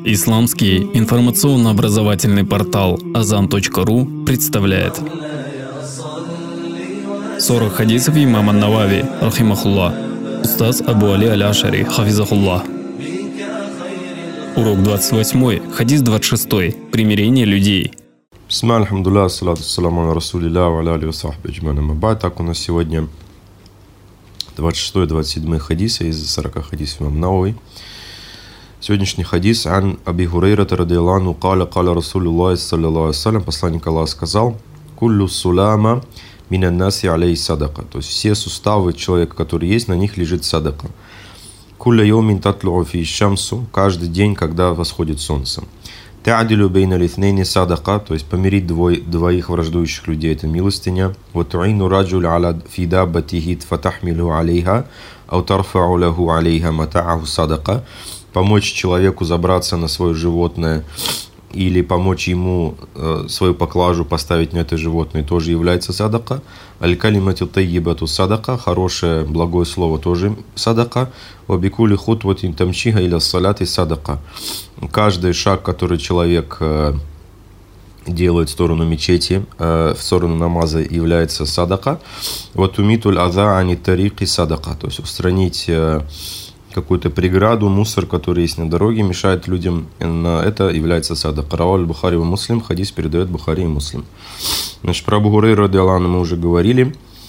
Исламский информационно-образовательный портал Azan.ru представляет 40 хадисов имама Навави, рахимахуллах, устаз Абу Али Аль-Ашари, хафизахуллах. Урок 28, хадис 26, примирение людей. Бисмилlah, альхамдулилlah, салату саламу аля расулилля, ва аля алихи ва сахби аджмаин, амма ба'д. Так, у нас сегодня 26-27 хадисы из 40 хадисов имама Навави. Сегодняшний хадис ан Аби Хурейрата радиаллаху анху каля Расулуллах саллаллаху алейхи ва саллям, посланник Аллаха сказал: куллю сулама минан наси алейхи садака. То есть все суставы человека, которые есть, на них лежит садака. Кулля йомин татлу'у фи шамсу, каждый день, когда восходит солнце. Та'адилю бейна литнейни садака, то есть помирить двоих враждующих людей, это милостыня. Вот ту'ину раджуль аля фи даббатихи фатахмилу алейха, ау тарфау лаху алейха мата'аху садака. Помочь человеку забраться на свое животное или помочь ему свою поклажу поставить на это животное тоже является садака. Аль-калимату таййибату садака, хорошее, благое слово тоже садака. Вабикули хутватин тамчиха иля саляти садака. Каждый шаг, который человек делает в сторону мечети, в сторону намаза, является садака. Вот умитуль аза ани тарики садака, то есть устранить какую-то преграду, мусор, который есть на дороге, мешает людям, на это является садака. Раваль Бухари ва Муслим, хадис передает Бухари и Муслим. Значит, про Абу Хурейру радиаллаху анху мы уже говорили.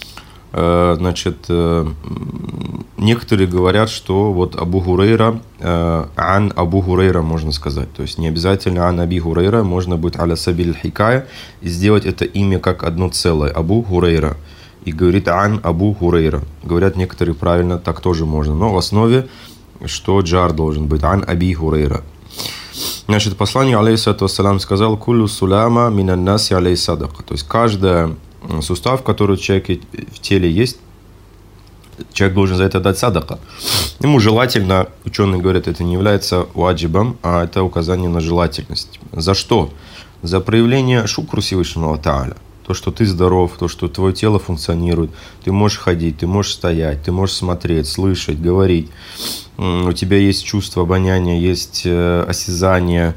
Значит, некоторые говорят, что вот Абу Хурейра, ан Абу Хурейра можно сказать. То есть не обязательно ан Аби Хурейра, можно будет аля сабиль хикая и сделать это имя как одно целое. Абу Хурейра. И говорит ан Абу Хурейра. Говорят некоторые правильно, так тоже можно. Но в основе, что джар должен быть, ан Аби Хурейра. Значит, посланник алейхиссалату вассалям сказал: куллю сулама минан наси алейхи садака. То есть каждый сустав, который у человека в теле есть, человек должен за это дать садака. Ему желательно, ученые говорят, это не является ваджибом, а это указание на желательность. За что? За проявление шукру Всевышнего Аллаха Тааля. То, что ты здоров, то, что твое тело функционирует, ты можешь ходить, ты можешь стоять, ты можешь смотреть, слышать, говорить. У тебя есть чувство обоняния, есть осязание,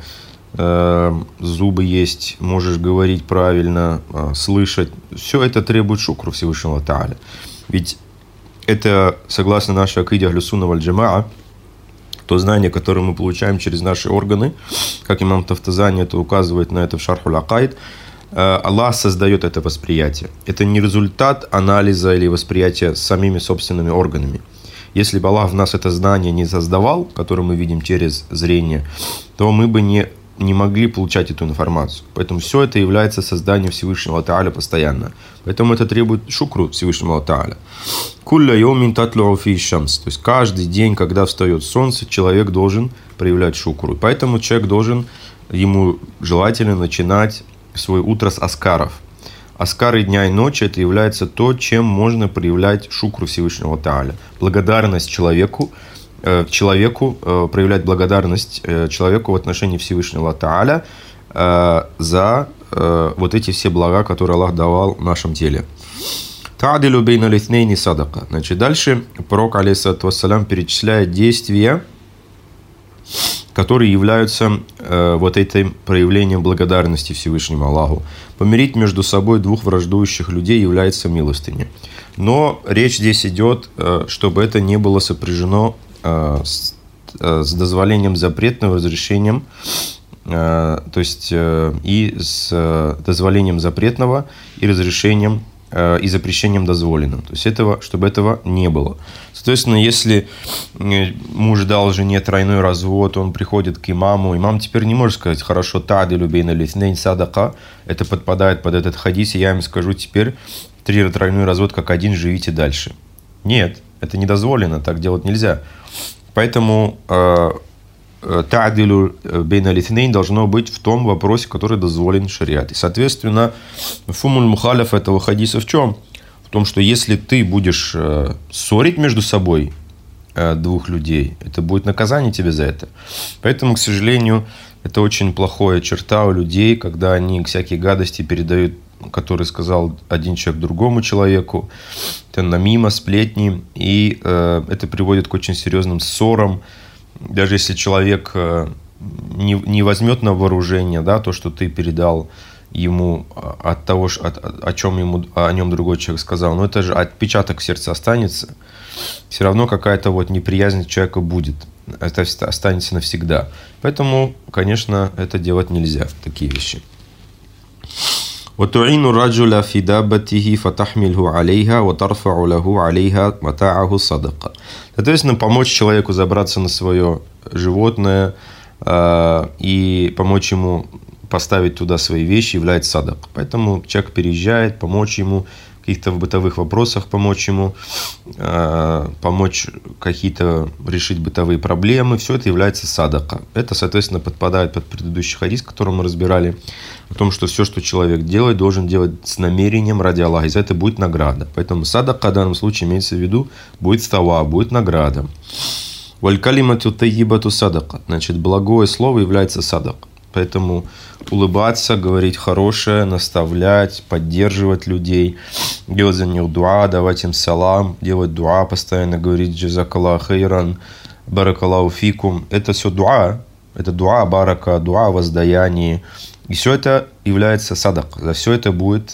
зубы есть, можешь говорить правильно, слышать. Все это требует шукру Всевышнего Тааля. Ведь это, согласно нашей акиде ахлю сунна валь джамаа, то знание, которое мы получаем через наши органы, как имам Тафтазани это указывает на это в Шархуль Акаид, Аллах создает это восприятие. Это не результат анализа или восприятия самими собственными органами. Если бы Аллах в нас это знание не создавал, которое мы видим через зрение, то мы бы не могли получать эту информацию. Поэтому все это является созданием Всевышнего Тааля постоянно. Поэтому это требует шукру Всевышнего Тааля. Кулля йомин татлу'у фи шамс. То есть каждый день, когда встает солнце, человек должен проявлять шукру. Поэтому человек должен, ему желательно начинать свое утро с аскаров. Аскары дня и ночи — это является то, чем можно проявлять шукру Всевышнего Тааля. Благодарность человеку, проявлять благодарность человеку в отношении Всевышнего Тааля за вот эти все блага, которые Аллах давал в нашем теле. Та'адилю бейна литнейни садака. Значит, дальше пророк, алейхиссалату вассалям, перечисляет действия, которые являются вот этим проявлением благодарности Всевышнему Аллаху. Помирить между собой двух враждующих людей является милостыней. Но речь здесь идет, чтобы это не было сопряжено с дозволением запретного, разрешением, то есть и с дозволением запретного и разрешением и запрещением дозволенным. То есть чтобы этого не было. Соответственно, если муж дал жене тройной развод, он приходит к имаму, имам теперь не может сказать: хорошо, та'адилю бейна литнейни садака, это подпадает под этот хадис, и я им скажу теперь тройной развод как один, живите дальше. Нет, это не дозволено, так делать нельзя. Поэтому та'адилю бейна литнейн должно быть в том вопросе, который дозволен в шариате. Соответственно, фумуль мухаляф этого хадиса в чем? В том, что если ты будешь ссорить между собой двух людей, это будет наказание тебе за это. Поэтому, к сожалению, это очень плохая черта у людей, когда они всякие гадости передают, которые сказал один человек другому человеку, это намима, сплетни, и это приводит к очень серьезным ссорам. Даже если человек не возьмет на вооружение, да, то, что ты передал ему от того, о чем ему о нем другой человек сказал. Но это же отпечаток в сердце останется. Все равно какая-то вот неприязнь к человеку будет. Это останется навсегда. Поэтому, конечно, это делать нельзя, такие вещи. وتعين الرجل في دابته فتحمله عليها وترفع له عليها متاعه صدقة. Соответственно, помочь человеку забраться на свое животное и помочь ему поставить туда свои вещи является садак. Поэтому человек переезжает, помочь ему в каких-то бытовых вопросах, помочь ему, помочь какие-то решить бытовые проблемы, все это является садака. Это, соответственно, подпадает под предыдущий хадис, который мы разбирали, о том, что все, что человек делает, должен делать с намерением ради Аллаха, и за это будет награда. Поэтому садака в данном случае имеется в виду будет става, будет награда. Валь-калимату таййибату садака. Значит, благое слово является садак. Поэтому улыбаться, говорить хорошее, наставлять, поддерживать людей, делать за них дуа, давать им салам, делать дуа, постоянно говорить джазакаллах хайран, баракаллаху фикум. Это все дуа, это дуа барака, дуа воздаяние. И все это является садак. За все это будет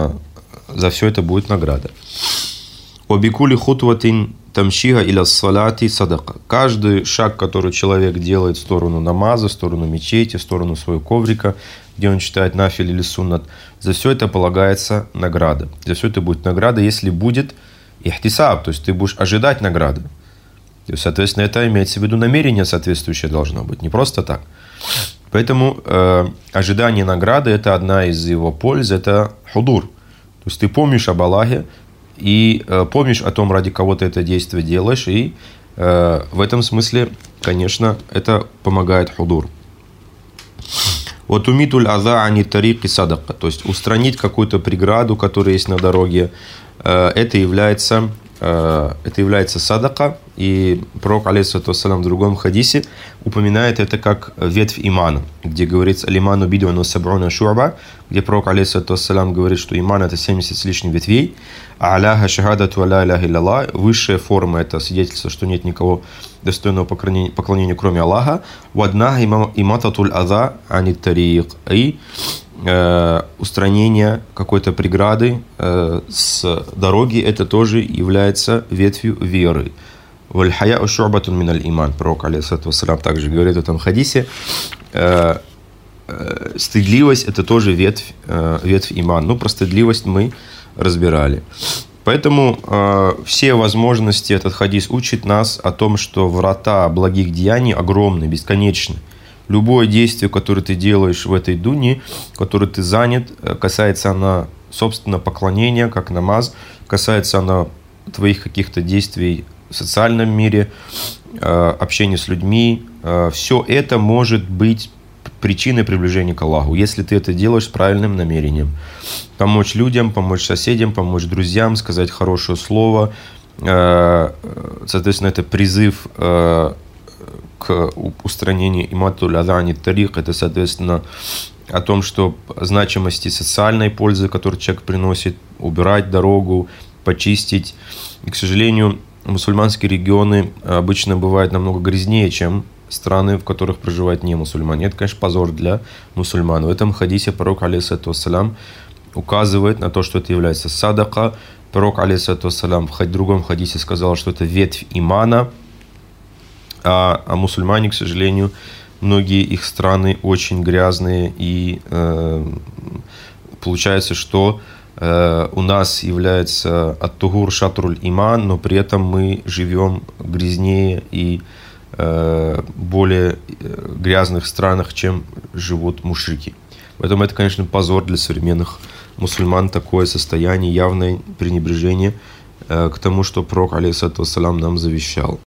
награда. Обикули хутватин тамшига иля салати садака. Каждый шаг, который человек делает в сторону намаза, в сторону мечети, в сторону своего коврика, где он читает нафиль или суннат, за все это полагается награда. За все это будет награда, если будет ихтисаб, то есть ты будешь ожидать награды. То есть, соответственно, это имеется в виду намерение соответствующее должно быть, не просто так. Поэтому ожидание награды – это одна из его польз, это худур. То есть ты помнишь об Аллахе, и помнишь о том, ради кого ты это действие делаешь, и в этом смысле, конечно, это помогает худур. Вот умитуль аза ани тарики садака, то есть устранить какую-то преграду, которая есть на дороге, это является садака, и пророк, алейхиссалату вассалам, в другом хадисе упоминает это как ветвь имана, где говорится «Алиману бидуану саб'уна шу'ба», где пророк, алейхиссалату вассалам, говорит, что иман – это 70 с лишним ветвей, а аляха шахадату аля иляха илlallah, высшая форма – это свидетельство, что нет никого достойного поклонения, кроме Аллаха, «Вадна имататуль аза ани тарик», и устранение какой-то преграды с дороги, это тоже является ветвью веры. «Валь-хаяу шу'батун миналь иман», пророк, алейхиссалату вассалам, также говорит в этом хадисе. Стыдливость – это тоже ветвь иман. Ну, про стыдливость мы разбирали. Поэтому все возможности этот хадис учит нас о том, что врата благих деяний огромны, бесконечны. Любое действие, которое ты делаешь в этой дуне, которое ты занят, касается оно, собственно, поклонения, как намаз, касается оно твоих каких-то действий в социальном мире, общения с людьми. Все это может быть причиной приближения к Аллаху, если ты это делаешь с правильным намерением. Помочь людям, помочь соседям, помочь друзьям, сказать хорошее слово. Соответственно, это призыв к устранению иматуль азани тарик, это, соответственно, о том, что значимости социальной пользы, которую человек приносит, убирать дорогу, почистить. И, к сожалению, мусульманские регионы обычно бывают намного грязнее, чем страны, в которых проживают не мусульмане. Это, конечно, позор для мусульман. В этом хадисе пророк, алейхиссалату вассалам, указывает на то, что это является садака. Пророк, алейхиссалату вассалам, в другом хадисе сказал, что это ветвь имана. А мусульмане, к сожалению, многие их страны очень грязные, и получается, что у нас является ат-тугур шатруль иман, но при этом мы живем грязнее и более грязных странах, чем живут мушрики. Поэтому это, конечно, позор для современных мусульман, такое состояние, явное пренебрежение к тому, что пророк, алейхиссалату вассалам, нам завещал.